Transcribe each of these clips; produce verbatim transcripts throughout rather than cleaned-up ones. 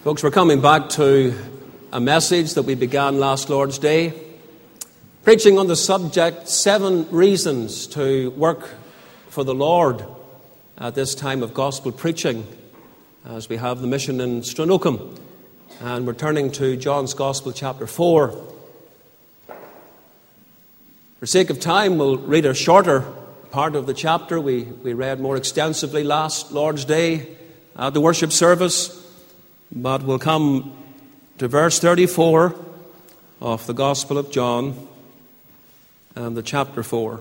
Folks, we're coming back to a message that we began last Lord's Day, preaching on the subject, Seven Reasons to Work for the Lord at this time of gospel preaching, as we have the mission in Stranocum. And we're turning to John's Gospel, chapter four. For sake of time, we'll read a shorter part of the chapter. We, we read more extensively last Lord's Day at the worship service. But we'll come to verse thirty-four of the Gospel of John and the chapter four.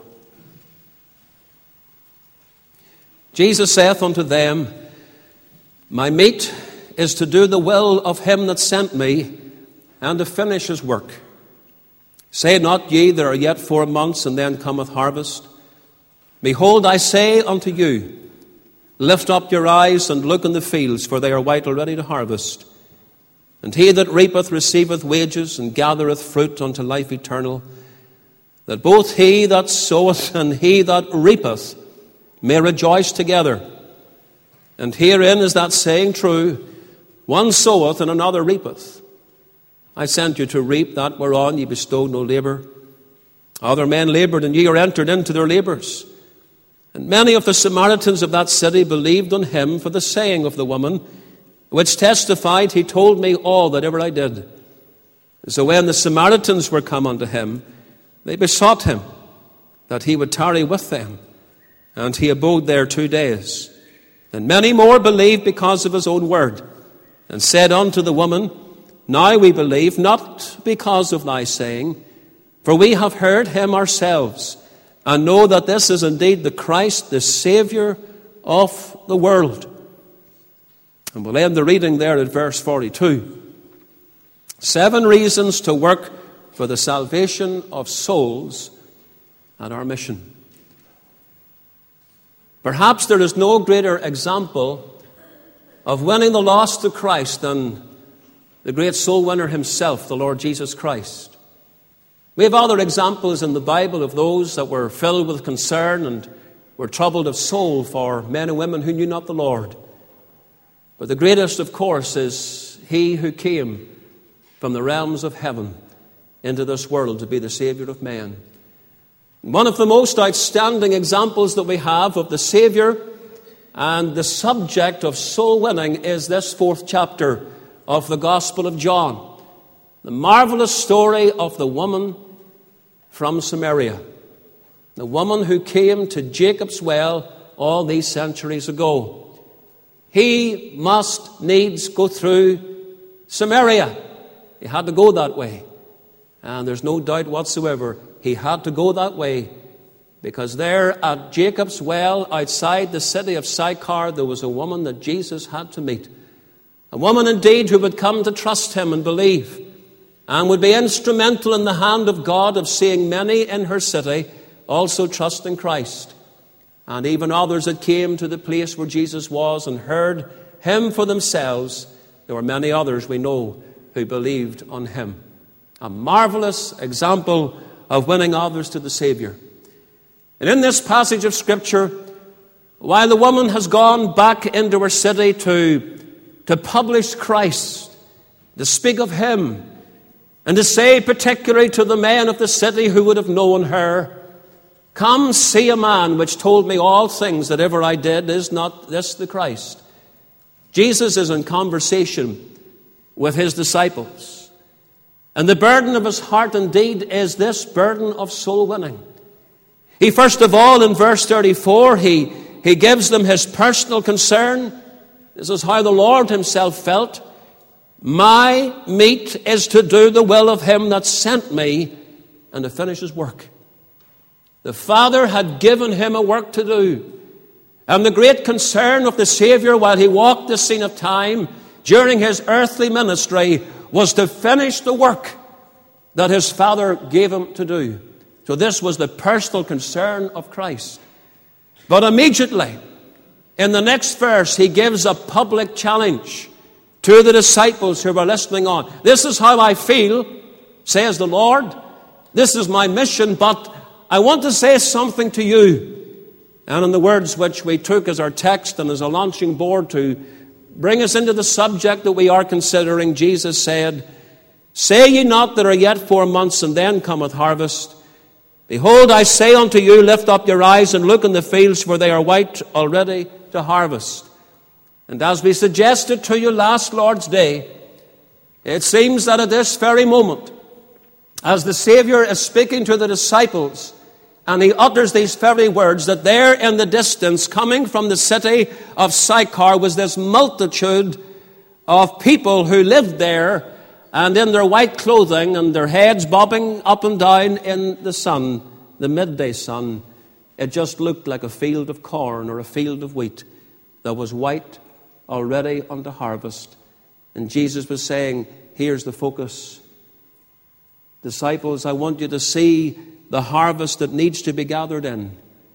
Jesus saith unto them, My meat is to do the will of him that sent me, and to finish his work. Say not ye, there are yet four months, and then cometh harvest? Behold, I say unto you, Lift up your eyes and look in the fields, for they are white already to harvest. And he that reapeth receiveth wages, and gathereth fruit unto life eternal, that both he that soweth and he that reapeth may rejoice together. And herein is that saying true, One soweth and another reapeth. I sent you to reap that whereon ye bestowed no labour. Other men laboured, and ye are entered into their labours. And many of the Samaritans of that city believed on him for the saying of the woman, which testified, He told me all that ever I did. And so when the Samaritans were come unto him, they besought him that he would tarry with them. And he abode there two days. And many more believed because of his own word, and said unto the woman, Now we believe, not because of thy saying, for we have heard him ourselves, and know that this is indeed the Christ, the Saviour of the world. And we'll end the reading there at verse forty-two. Seven reasons to work for the salvation of souls and our mission. Perhaps there is no greater example of winning the lost to Christ than the great soul winner himself, the Lord Jesus Christ. We have other examples in the Bible of those that were filled with concern and were troubled of soul for men and women who knew not the Lord. But the greatest, of course, is he who came from the realms of heaven into this world to be the Saviour of man. One of the most outstanding examples that we have of the Saviour and the subject of soul winning is this fourth chapter of the Gospel of John. The marvelous story of the woman from Samaria. The woman who came to Jacob's well all these centuries ago. He must needs go through Samaria. He had to go that way. And there's no doubt whatsoever he had to go that way, because there at Jacob's well outside the city of Sychar there was a woman that Jesus had to meet. A woman indeed who would come to trust him and believe, and would be instrumental in the hand of God of seeing many in her city also trust in Christ. And even others that came to the place where Jesus was and heard him for themselves, there were many others we know who believed on him. A marvelous example of winning others to the Saviour. And in this passage of Scripture, while the woman has gone back into her city to, to publish Christ, to speak of him, and to say particularly to the men of the city who would have known her, Come see a man which told me all things that ever I did. Is not this the Christ? Jesus is in conversation with his disciples. And the burden of his heart indeed is this burden of soul winning. He first of all in verse thirty-four, he, he gives them his personal concern. This is how the Lord himself felt. My meat is to do the will of him that sent me, and to finish his work. The Father had given him a work to do. And the great concern of the Saviour while he walked the scene of time during his earthly ministry was to finish the work that his Father gave him to do. So this was the personal concern of Christ. But immediately, in the next verse, he gives a public challenge to the disciples who were listening on. This is how I feel, says the Lord. This is my mission, but I want to say something to you. And in the words which we took as our text and as a launching board to bring us into the subject that we are considering, Jesus said, "Say ye not, there are yet four months, and then cometh harvest? Behold, I say unto you, lift up your eyes and look in the fields, for they are white already to harvest." And as we suggested to you last Lord's Day, it seems that at this very moment, as the Savior is speaking to the disciples, and he utters these very words, that there in the distance, coming from the city of Sychar, was this multitude of people who lived there, and in their white clothing, and their heads bobbing up and down in the sun, the midday sun. It just looked like a field of corn or a field of wheat that was white already unto harvest. And Jesus was saying, here's the focus. Disciples, I want you to see the harvest that needs to be gathered in.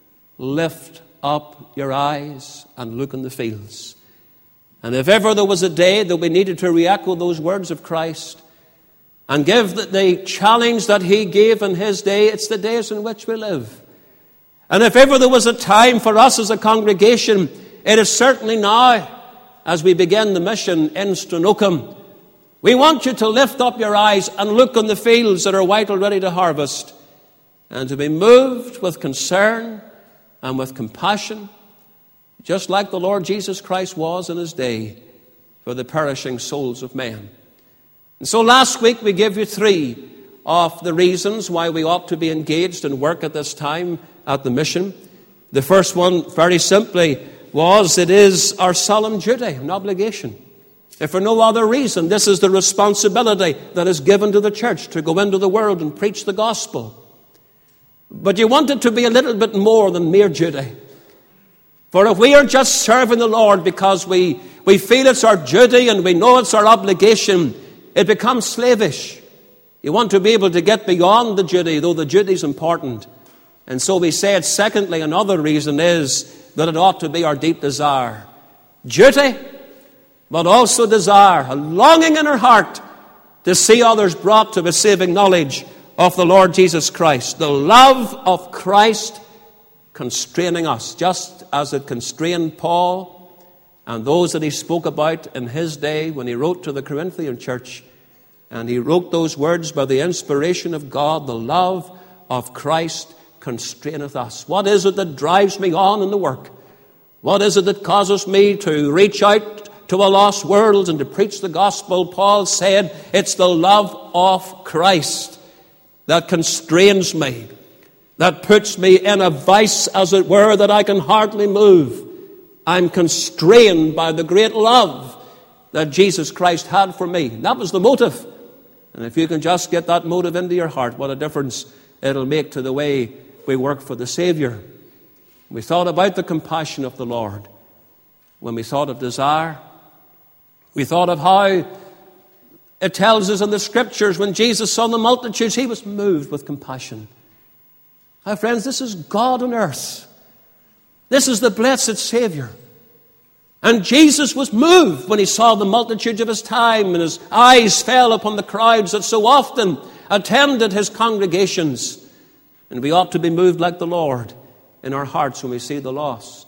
Lift up your eyes and look in the fields. And if ever there was a day that we needed to re-echo those words of Christ and give the, the challenge that he gave in his day, it's the days in which we live. And if ever there was a time for us as a congregation, it is certainly now, as we begin the mission in Stranocum. We want you to lift up your eyes and look on the fields that are white already to harvest, and to be moved with concern and with compassion, just like the Lord Jesus Christ was in his day, for the perishing souls of men. And so last week we gave you three of the reasons why we ought to be engaged in work at this time at the mission. The first one, very simply, was it is our solemn duty and obligation. If for no other reason, this is the responsibility that is given to the church to go into the world and preach the gospel. But you want it to be a little bit more than mere duty. For if we are just serving the Lord because we, we feel it's our duty and we know it's our obligation, it becomes slavish. You want to be able to get beyond the duty, though the duty is important. And so we said, secondly, another reason is that it ought to be our deep desire. Duty, but also desire, a longing in our heart to see others brought to a saving knowledge of the Lord Jesus Christ. The love of Christ constraining us, just as it constrained Paul and those that he spoke about in his day when he wrote to the Corinthian church. And he wrote those words by the inspiration of God, the love of Christ constraineth us. What is it that drives me on in the work? What is it that causes me to reach out to a lost world and to preach the gospel? Paul said, it's the love of Christ that constrains me, that puts me in a vice, as it were, that I can hardly move. I'm constrained by the great love that Jesus Christ had for me. That was the motive. And if you can just get that motive into your heart, what a difference it'll make to the way we work for the Savior. We thought about the compassion of the Lord. When we thought of desire, we thought of how it tells us in the Scriptures when Jesus saw the multitudes, he was moved with compassion. My friends, this is God on earth. This is the blessed Savior. And Jesus was moved when he saw the multitudes of his time, and his eyes fell upon the crowds that so often attended his congregations. And we ought to be moved like the Lord in our hearts when we see the lost.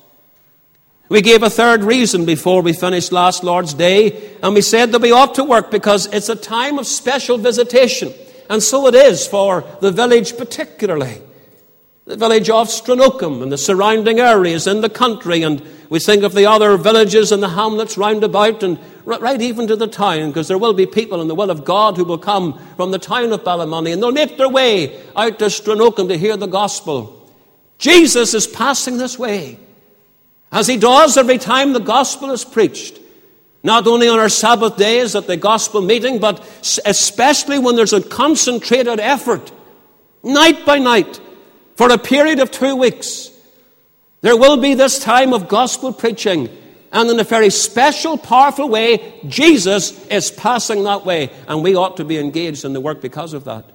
We gave a third reason before we finished last Lord's Day, and we said that we ought to work because it's a time of special visitation. And so it is for the village particularly. The village of Stranocum and the surrounding areas in the country, and we think of the other villages and the hamlets round about, and right even to the town, because there will be people in the will of God who will come from the town of Ballymoney, and they'll make their way out to Stranocum to hear the gospel. Jesus is passing this way, as he does every time the gospel is preached. Not only on our Sabbath days at the gospel meeting, but especially when there's a concentrated effort, night by night, for a period of two weeks. There will be this time of gospel preaching, and in a very special, powerful way, Jesus is passing that way, and we ought to be engaged in the work because of that.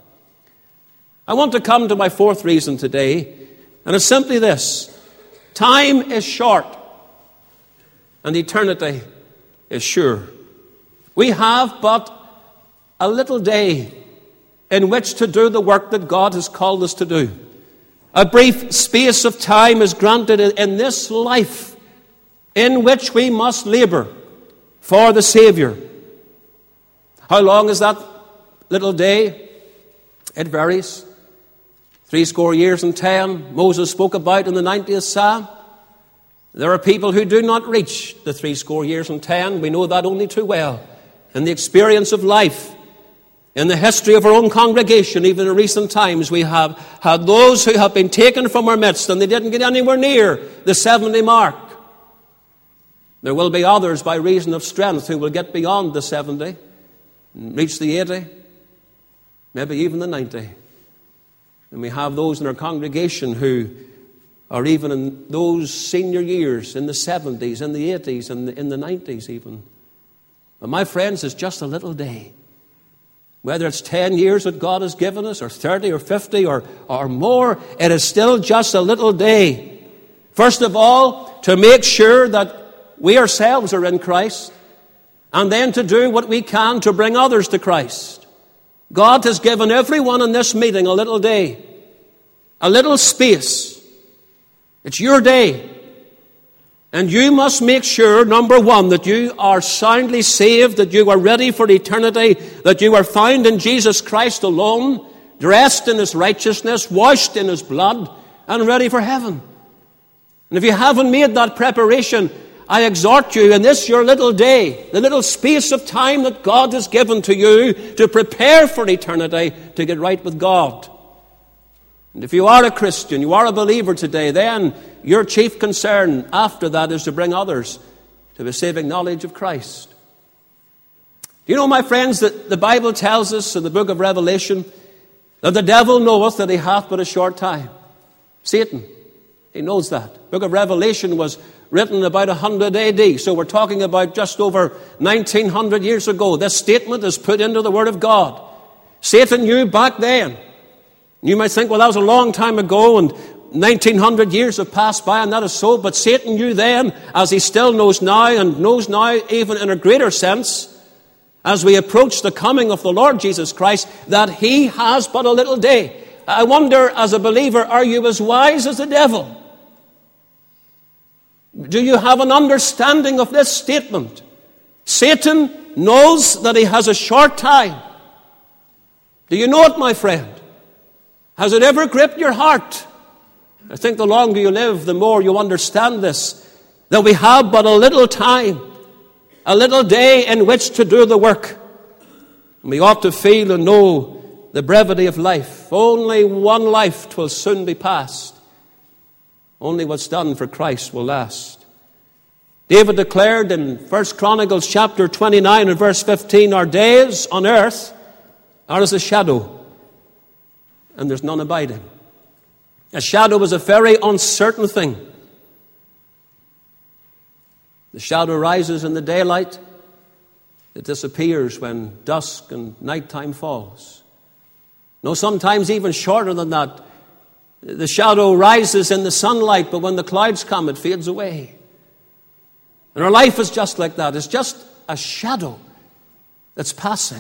I want to come to my fourth reason today, and it's simply this. Time is short, and eternity is sure. We have but a little day in which to do the work that God has called us to do. A brief space of time is granted in this life in which we must labor for the Savior. How long is that little day? It varies. Three score years and ten, Moses spoke about in the ninetieth Psalm. There are people who do not reach the three score years and ten. We know that only too well. In the experience of life, in the history of our own congregation, even in recent times, we have had those who have been taken from our midst and they didn't get anywhere near the seventy mark. There will be others by reason of strength who will get beyond the seventy, and reach the eighty, maybe even the ninety. And we have those in our congregation who are even in those senior years, in the seventies, in the eighties, and in the nineties even. But my friends, it's just a little day. Whether it's ten years that God has given us, or thirty, or fifty, or, or more, it is still just a little day. First of all, to make sure that we ourselves are in Christ, and then to do what we can to bring others to Christ. God has given everyone in this meeting a little day, a little space. It's your day. And you must make sure, number one, that you are soundly saved, that you are ready for eternity, that you are found in Jesus Christ alone, dressed in His righteousness, washed in His blood, and ready for heaven. And if you haven't made that preparation, I exhort you in this your little day, the little space of time that God has given to you to prepare for eternity, to get right with God. And if you are a Christian, you are a believer today, then your chief concern after that is to bring others to the saving knowledge of Christ. Do you know, my friends, that the Bible tells us in the book of Revelation that the devil knoweth that he hath but a short time. Satan, he knows that. The book of Revelation was written about one hundred A D, so we're talking about just over nineteen hundred years ago. This statement is put into the Word of God. Satan knew back then. You might think, well, that was a long time ago, and nineteen hundred years have passed by, and that is so. But Satan knew then, as he still knows now, and knows now even in a greater sense, as we approach the coming of the Lord Jesus Christ, that he has but a little day. I wonder, as a believer, are you as wise as the devil? Do you have an understanding of this statement? Satan knows that he has a short time. Do you know it, my friend? Has it ever gripped your heart? I think the longer you live, the more you understand this, that we have but a little time, a little day in which to do the work. And we ought to feel and know the brevity of life. Only one life will soon be passed. Only what's done for Christ will last. David declared in First Chronicles chapter twenty-nine and verse fifteen, our days on earth are as a shadow, and there's none abiding. A shadow is a very uncertain thing. The shadow rises in the daylight. It disappears when dusk and nighttime falls. No, sometimes even shorter than that. The shadow rises in the sunlight, but when the clouds come, it fades away. And our life is just like that. It's just a shadow that's passing.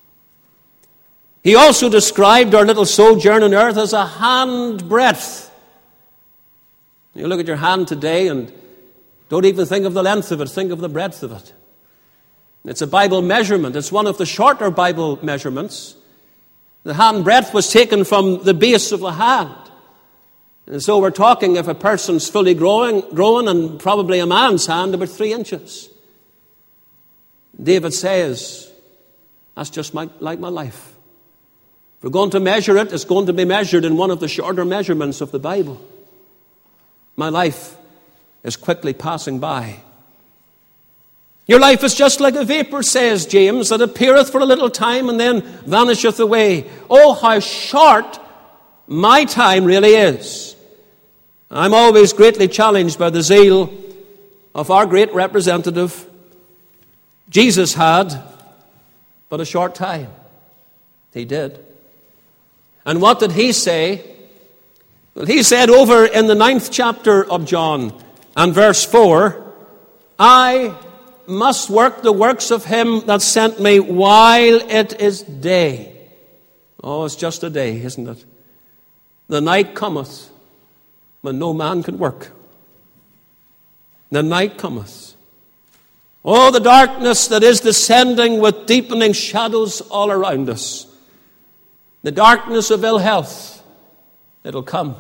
He also described our little sojourn on earth as a handbreadth. You look at your hand today and don't even think of the length of it, think of the breadth of it. It's a Bible measurement. It's one of the shorter Bible measurements. The handbreadth was taken from the base of the hand. And so we're talking, if a person's fully growing, growing and probably a man's hand, about three inches. David says, that's just my, like my life. If we're going to measure it, it's going to be measured in one of the shorter measurements of the Bible. My life is quickly passing by. Your life is just like a vapor, says James, that appeareth for a little time and then vanisheth away. Oh, how short my time really is. I'm always greatly challenged by the zeal of our great representative. Jesus had but a short time. He did. And what did he say? Well, he said over in the ninth chapter of John and verse four, I must work the works of him that sent me while it is day. Oh, it's just a day, isn't it? The night cometh when no man can work. The night cometh. Oh, the darkness that is descending with deepening shadows all around us. The darkness of ill health. It'll come.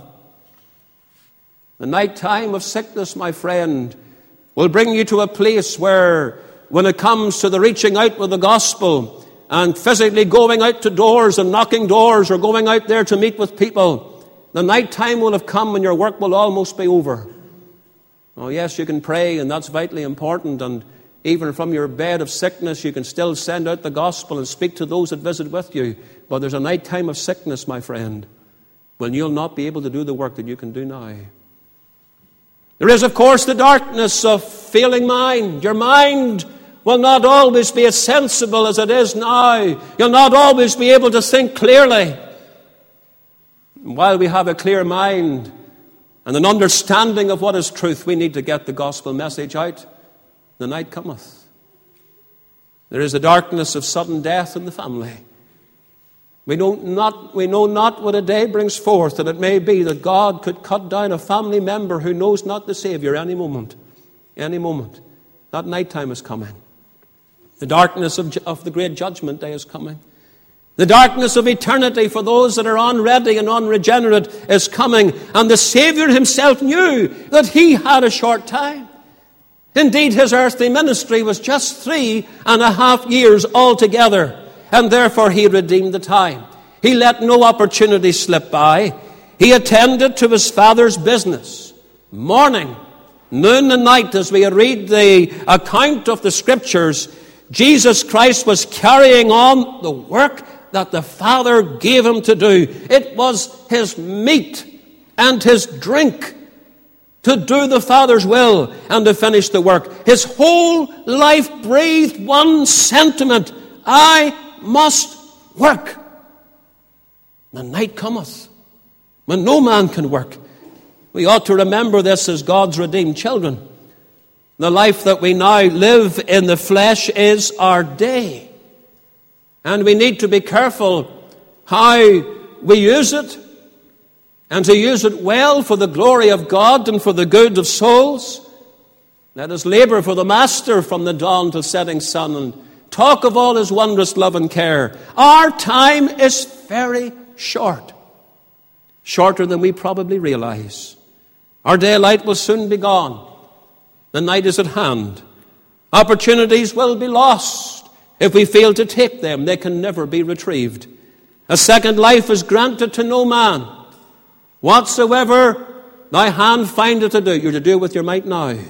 The night time of sickness, my friend, will bring you to a place where, when it comes to the reaching out with the gospel and physically going out to doors and knocking doors or going out there to meet with people, the night time will have come and your work will almost be over. Oh, yes, you can pray, and that's vitally important, and even from your bed of sickness, you can still send out the gospel and speak to those that visit with you. But there's a night time of sickness, my friend, when you'll not be able to do the work that you can do now. There is, of course, the darkness of failing mind. Your mind will not always be as sensible as it is now. You'll not always be able to think clearly. And while we have a clear mind and an understanding of what is truth, we need to get the gospel message out. The night cometh. There is the darkness of sudden death in the family. We know not, we know not what a day brings forth, and it may be that God could cut down a family member who knows not the Savior any moment. Any moment. That night time is coming. The darkness of, of the great judgment day is coming. The darkness of eternity for those that are unready and unregenerate is coming. And the Savior himself knew that he had a short time. Indeed, his earthly ministry was just three and a half years altogether. And therefore he redeemed the time. He let no opportunity slip by. He attended to his Father's business. Morning, noon and night, as we read the account of the Scriptures, Jesus Christ was carrying on the work that the Father gave him to do. It was his meat and his drink to do the Father's will and to finish the work. His whole life breathed one sentiment: I must work. The night cometh when no man can work. We ought to remember this as God's redeemed children. The life that we now live in the flesh is our day. And we need to be careful how we use it, and to use it well for the glory of God and for the good of souls. Let us labor for the Master from the dawn till setting sun, and talk of all his wondrous love and care. Our time is very short. Shorter than we probably realize. Our daylight will soon be gone. The night is at hand. Opportunities will be lost. If we fail to take them, they can never be retrieved. A second life is granted to no man. Whatsoever thy hand findeth to do, you're to do with your might now.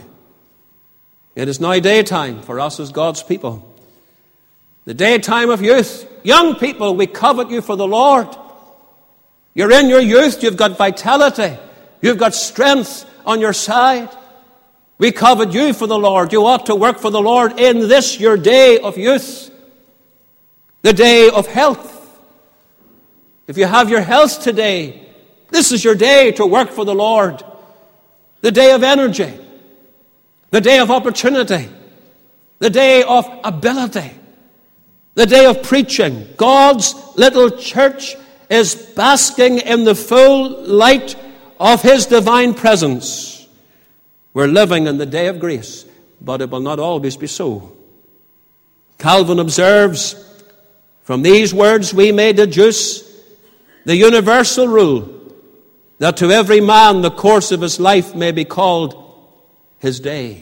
It is now daytime for us as God's people. The daytime of youth. Young people, we covet you for the Lord. You're in your youth, you've got vitality, you've got strength on your side. We covet you for the Lord. You ought to work for the Lord in this, your day of youth. The day of health. If you have your health today, this is your day to work for the Lord. The day of energy. The day of opportunity. The day of ability. The day of preaching. God's little church is basking in the full light of his divine presence. We're living in the day of grace, but it will not always be so. Calvin observes, from these words we may deduce the universal rule that to every man the course of his life may be called his day.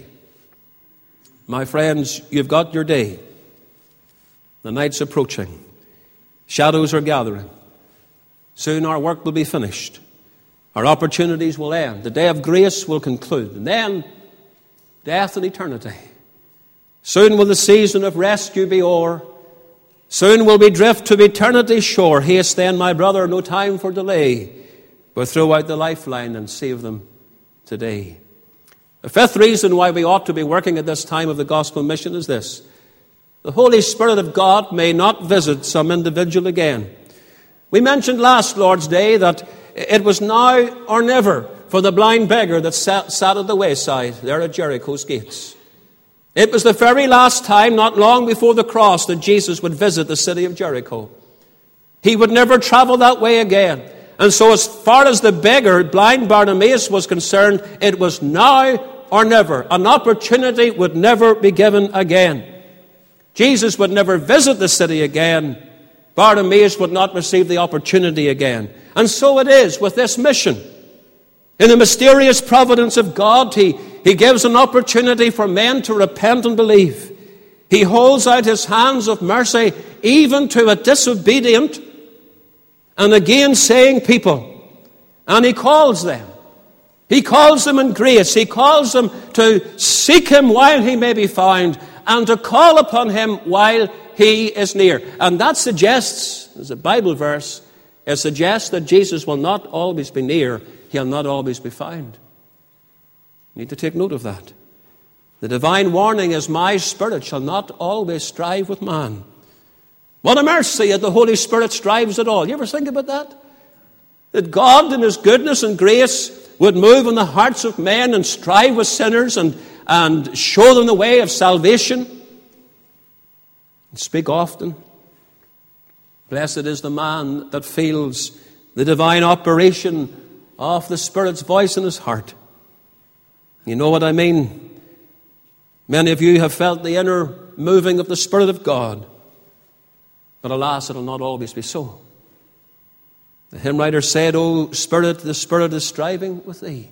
My friends, you've got your day. The night's approaching. Shadows are gathering. Soon our work will be finished. Our opportunities will end. The day of grace will conclude. And then, death and eternity. Soon will the season of rescue be o'er. Soon will we drift to eternity's shore. Haste then, my brother, no time for delay, but throw out the lifeline and save them today. The fifth reason why we ought to be working at this time of the gospel mission is this. The Holy Spirit of God may not visit some individual again. We mentioned last Lord's Day that it was now or never for the blind beggar that sat, sat at the wayside there at Jericho's gates. It was the very last time, not long before the cross, that Jesus would visit the city of Jericho. He would never travel that way again. And so as far as the beggar, blind Bartimaeus, was concerned, it was now or never. An opportunity would never be given again. Jesus would never visit the city again. Bartimaeus would not receive the opportunity again. And so it is with this mission. In the mysterious providence of God, he, he gives an opportunity for men to repent and believe. He holds out his hands of mercy even to a disobedient and again saying people. And he calls them. He calls them in grace. He calls them to seek him while he may be found and to call upon him while he is near. And that suggests, as a Bible verse, it suggests that Jesus will not always be near. He'll not always be found. You need to take note of that. The divine warning is, my spirit shall not always strive with man. What a mercy that the Holy Spirit strives at all. You ever think about that? That God in his goodness and grace would move in the hearts of men and strive with sinners and, and show them the way of salvation. And speak often. Blessed is the man that feels the divine operation of the Spirit's voice in his heart. You know what I mean? Many of you have felt the inner moving of the Spirit of God. But alas, it will not always be so. The hymn writer said, O Spirit, the Spirit is striving with thee.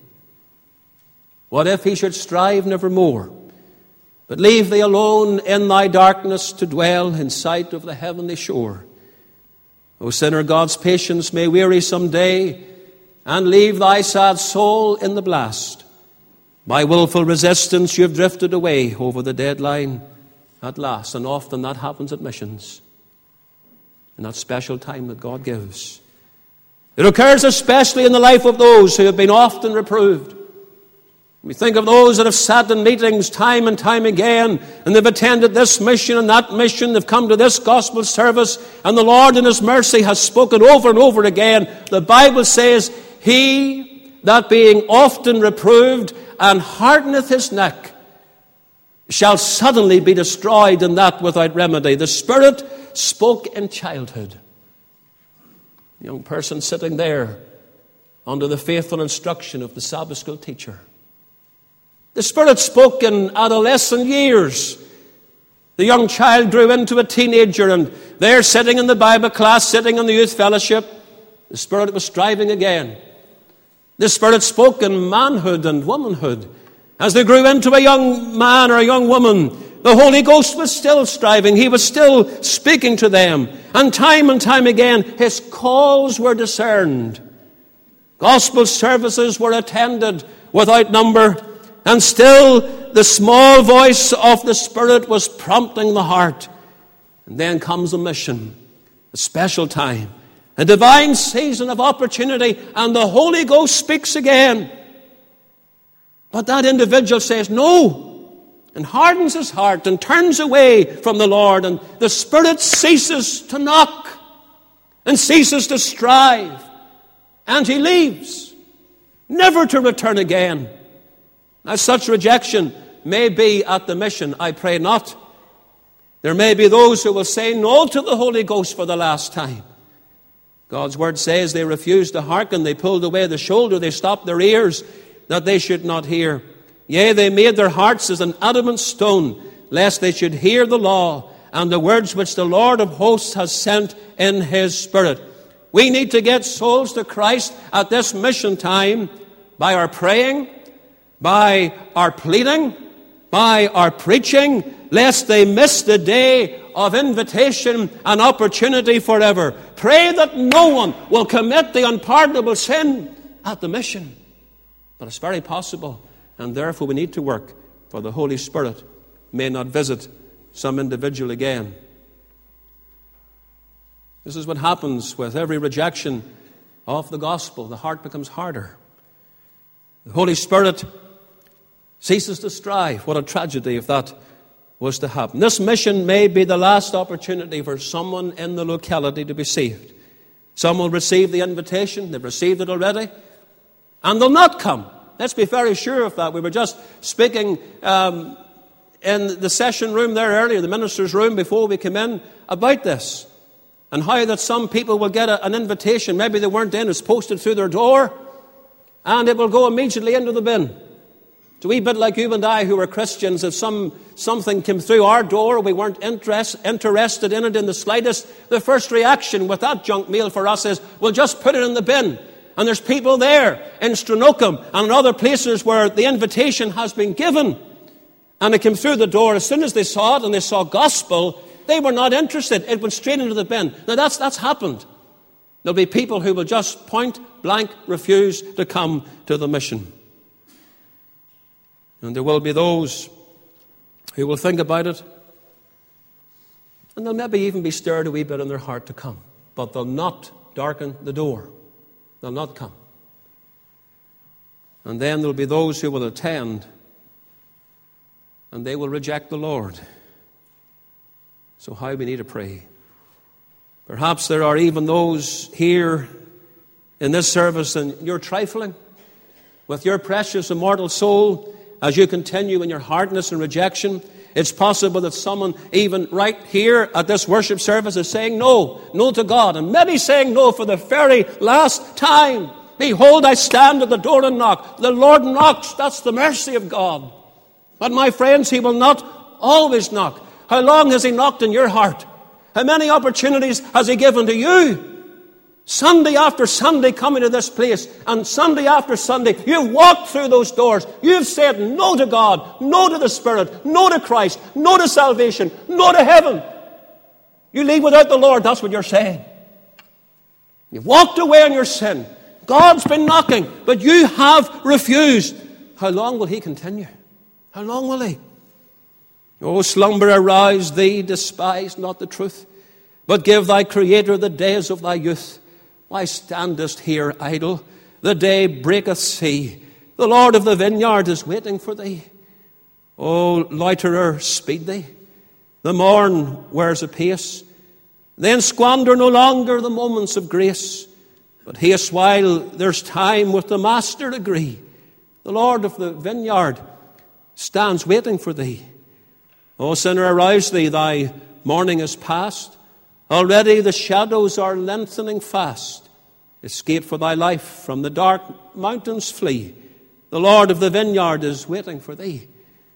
What if he should strive nevermore, but leave thee alone in thy darkness to dwell in sight of the heavenly shore? O sinner, God's patience may weary some day, and leave thy sad soul in the blast. By willful resistance you've drifted away over the deadline at last. And often that happens at missions, in that special time that God gives. It occurs especially in the life of those who have been often reproved. We think of those that have sat in meetings time and time again, and they've attended this mission and that mission, they've come to this gospel service, and the Lord in his mercy has spoken over and over again. The Bible says, he that being often reproved and hardeneth his neck shall suddenly be destroyed, and that without remedy. The Spirit spoke in childhood. A young person sitting there under the faithful instruction of the Sabbath school teacher. The Spirit spoke in adolescent years. The young child grew into a teenager, and there sitting in the Bible class, sitting in the youth fellowship, the Spirit was striving again. The Spirit spoke in manhood and womanhood. As they grew into a young man or a young woman, the Holy Ghost was still striving. He was still speaking to them. And time and time again, his calls were discerned. Gospel services were attended without number. And still the small voice of the Spirit was prompting the heart. And then comes a mission, a special time, a divine season of opportunity, and the Holy Ghost speaks again. But that individual says no, and hardens his heart and turns away from the Lord, and the Spirit ceases to knock and ceases to strive, and he leaves, never to return again. Now, such rejection may be at the mission. I pray not. There may be those who will say no to the Holy Ghost for the last time. God's word says they refused to hearken. They pulled away the shoulder. They stopped their ears that they should not hear. Yea, they made their hearts as an adamant stone, lest they should hear the law and the words which the Lord of hosts has sent in his Spirit. We need to get souls to Christ at this mission time by our praying, by our pleading, by our preaching, lest they miss the day of invitation and opportunity forever. Pray that no one will commit the unpardonable sin at the mission. But it's very possible, and therefore we need to work, for the Holy Spirit may not visit some individual again. This is what happens with every rejection of the gospel. The heart becomes harder. The Holy Spirit ceases to strive. What a tragedy if that was to happen. This mission may be the last opportunity for someone in the locality to be saved. Some will receive the invitation. They've received it already. And they'll not come. Let's be very sure of that. We were just speaking um, in the session room there earlier, the minister's room, before we came in, about this. And how that some people will get a, an invitation. Maybe they weren't in. It's posted through their door. And it will go immediately into the bin. It's a wee bit like you and I who were Christians. If some something came through our door, we weren't interest, interested in it in the slightest, the first reaction with that junk mail for us is, we'll just put it in the bin. And there's people there in Stranocum and in other places where the invitation has been given. And it came through the door. As soon as they saw it and they saw gospel, they were not interested. It went straight into the bin. Now that's, that's happened. There'll be people who will just point blank refuse to come to the mission. And there will be those who will think about it, and they'll maybe even be stirred a wee bit in their heart to come. But they'll not darken the door. They'll not come. And then there'll be those who will attend, and they will reject the Lord. So how we need to pray. Perhaps there are even those here in this service, and you're trifling with your precious immortal soul as you continue in your hardness and rejection. It's possible that someone even right here at this worship service is saying no, no to God, and maybe saying no for the very last time. Behold, I stand at the door and knock. The Lord knocks. That's the mercy of God. But my friends, He will not always knock. How long has He knocked in your heart? How many opportunities has He given to you? Sunday after Sunday coming to this place, and Sunday after Sunday, you've walked through those doors. You've said no to God, no to the Spirit, no to Christ, no to salvation, no to heaven. You leave without the Lord, that's what you're saying. You've walked away in your sin. God's been knocking, but you have refused. How long will He continue? How long will He? O slumber, arouse thee, despise not the truth, but give thy Creator the days of thy youth. Why standest here idle? The day breaketh see. The Lord of the vineyard is waiting for thee. O loiterer, speed thee. The morn wears apace. Then squander no longer the moments of grace, but haste while there's time with the Master agree. The Lord of the vineyard stands waiting for thee. O sinner, arouse thee, thy morning is past. Already the shadows are lengthening fast. Escape for thy life, from the dark mountains flee. The Lord of the vineyard is waiting for thee.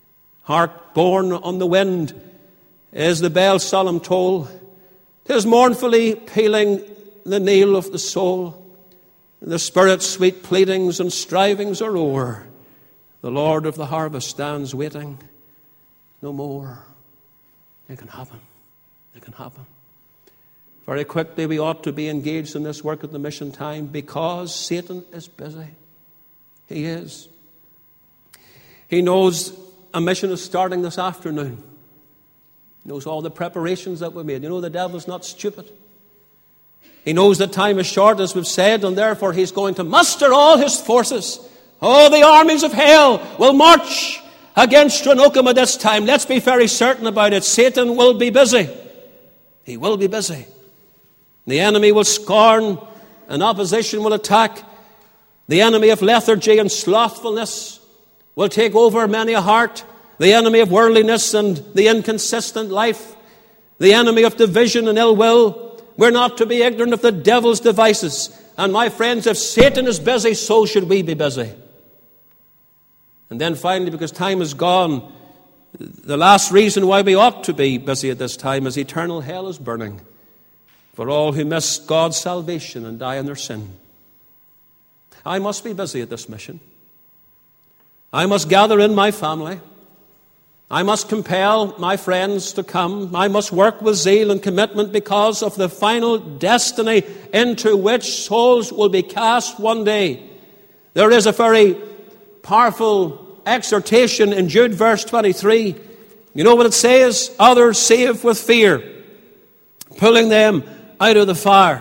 Hark, borne on the wind is the bell's solemn toll. 'Tis mournfully pealing the knell of the soul. The Spirit's sweet pleadings and strivings are o'er. The Lord of the harvest stands waiting no more. It can happen. It can happen. Very quickly we ought to be engaged in this work at the mission time, because Satan is busy. He is. He knows a mission is starting this afternoon. He knows all the preparations that we made. You know, the devil's not stupid. He knows that time is short, as we've said, and therefore he's going to muster all his forces. Oh, the armies of hell will march against Stranocum at this time. Let's be very certain about it. Satan will be busy. He will be busy. The enemy will scorn, and opposition will attack. The enemy of lethargy and slothfulness will take over many a heart. The enemy of worldliness and the inconsistent life. The enemy of division and ill will. We're not to be ignorant of the devil's devices. And my friends, if Satan is busy, so should we be busy. And then finally, because time is gone, the last reason why we ought to be busy at this time is eternal hell is burning for all who miss God's salvation and die in their sin. I must be busy at this mission. I must gather in my family. I must compel my friends to come. I must work with zeal and commitment because of the final destiny into which souls will be cast one day. There is a very powerful exhortation in Jude verse twenty-three. You know what it says? Others save with fear, pulling them out of the fire.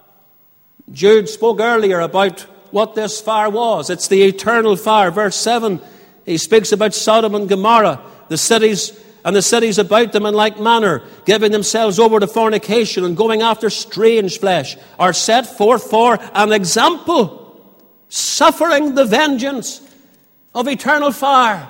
Jude spoke earlier about what this fire was. It's the eternal fire. Verse seven, he speaks about Sodom and Gomorrah, the cities and the cities about them in like manner, giving themselves over to fornication and going after strange flesh, are set forth for an example, suffering the vengeance of eternal fire.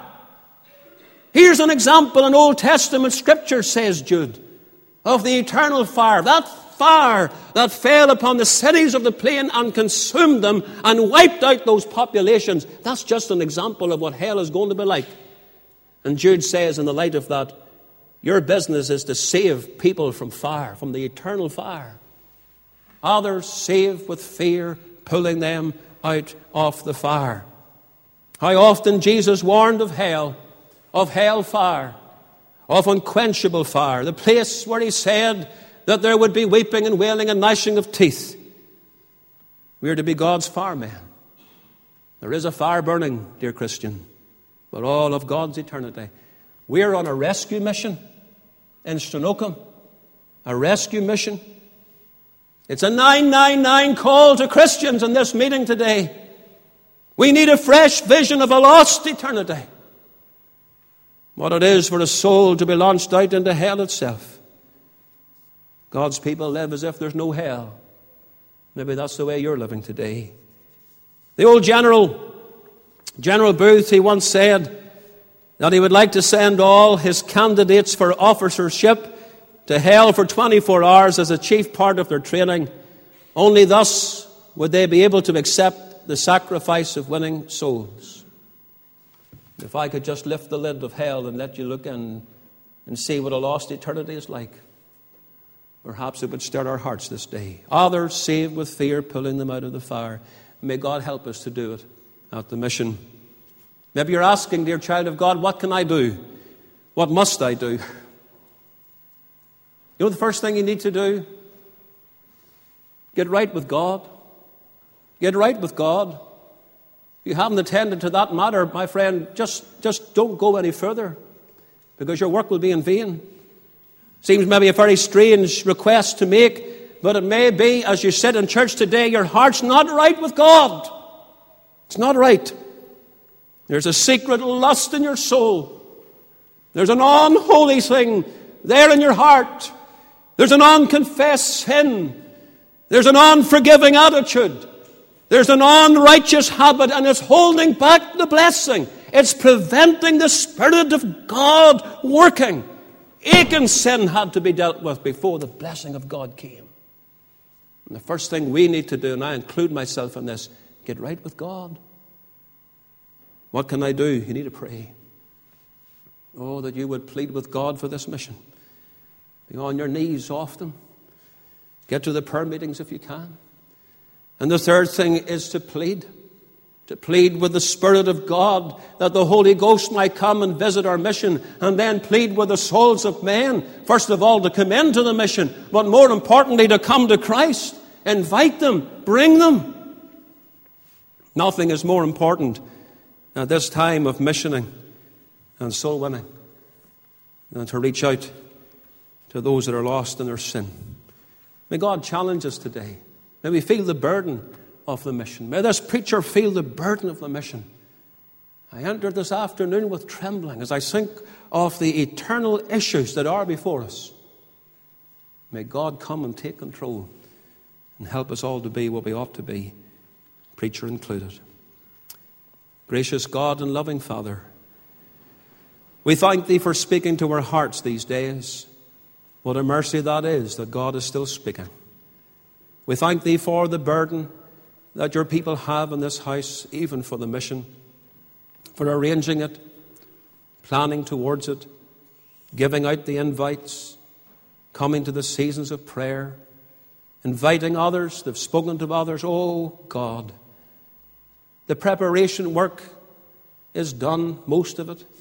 Here's an example in Old Testament Scripture, says Jude, of the eternal fire. That fire that fell upon the cities of the plain and consumed them and wiped out those populations. That's just an example of what hell is going to be like. And Jude says, in the light of that, your business is to save people from fire, from the eternal fire. Others save with fear, pulling them out of the fire. How often Jesus warned of hell, of hell fire, of unquenchable fire, the place where he said that there would be weeping and wailing and gnashing of teeth. We are to be God's firemen. There is a fire burning, dear Christian, but all of God's eternity. We are on a rescue mission in Strenocum, a rescue mission. It's a nine nine nine call to Christians in this meeting today. We need a fresh vision of a lost eternity. What it is for a soul to be launched out into hell itself. God's people live as if there's no hell. Maybe that's the way you're living today. The old general, General Booth, he once said that he would like to send all his candidates for officership to hell for twenty-four hours as a chief part of their training. Only thus would they be able to accept the sacrifice of winning souls. If I could just lift the lid of hell and let you look in and see what a lost eternity is like, perhaps it would stir our hearts this day. Others saved with fear, pulling them out of the fire. May God help us to do it at the mission. Maybe you're asking, dear child of God, what can I do? What must I do? You know the first thing you need to do? Get right with God. Get right with God. If you haven't attended to that matter, my friend, just, just don't go any further, because your work will be in vain. Seems maybe a very strange request to make, but it may be, as you sit in church today, your heart's not right with God. It's not right. There's a secret lust in your soul. There's an unholy thing there in your heart. There's an unconfessed sin. There's an unforgiving attitude. There's an unrighteous habit, and it's holding back the blessing. It's preventing the Spirit of God working. Achan's sin had to be dealt with before the blessing of God came. And the first thing we need to do, and I include myself in this, get right with God. What can I do? You need to pray. Oh, that you would plead with God for this mission. Be on your knees often. Get to the prayer meetings if you can. And the third thing is to plead. To plead with the Spirit of God that the Holy Ghost might come and visit our mission, and then plead with the souls of men, first of all, to come into the mission, but more importantly, to come to Christ. Invite them, bring them. Nothing is more important at this time of missioning and soul winning than to reach out to those that are lost in their sin. May God challenge us today. May we feel the burden of the mission. May this preacher feel the burden of the mission. I entered this afternoon with trembling as I think of the eternal issues that are before us. May God come and take control and help us all to be what we ought to be, preacher included. Gracious God and loving Father, we thank Thee for speaking to our hearts these days. What a mercy that is, that God is still speaking. We thank Thee for the burden that Your people have in this house, even for the mission, for arranging it, planning towards it, giving out the invites, coming to the seasons of prayer, inviting others, they've spoken to others. Oh, God, the preparation work is done, most of it.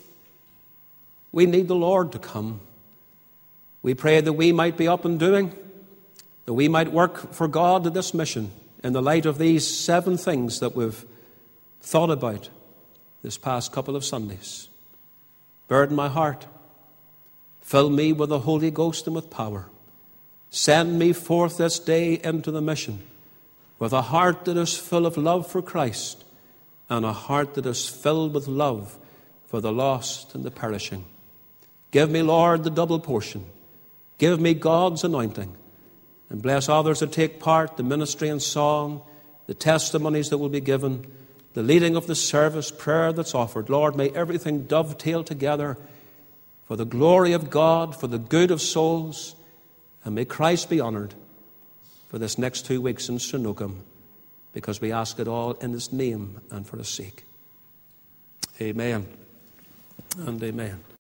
We need the Lord to come. We pray that we might be up and doing, that we might work for God at this mission in the light of these seven things that we've thought about this past couple of Sundays. Burden my heart. Fill me with the Holy Ghost and with power. Send me forth this day into the mission with a heart that is full of love for Christ and a heart that is filled with love for the lost and the perishing. Give me, Lord, the double portion. Give me God's anointing. And bless others that take part, the ministry and song, the testimonies that will be given, the leading of the service, prayer that's offered. Lord, may everything dovetail together for the glory of God, for the good of souls, and may Christ be honored for this next two weeks in Strenocum, because we ask it all in His name and for His sake. Amen and amen.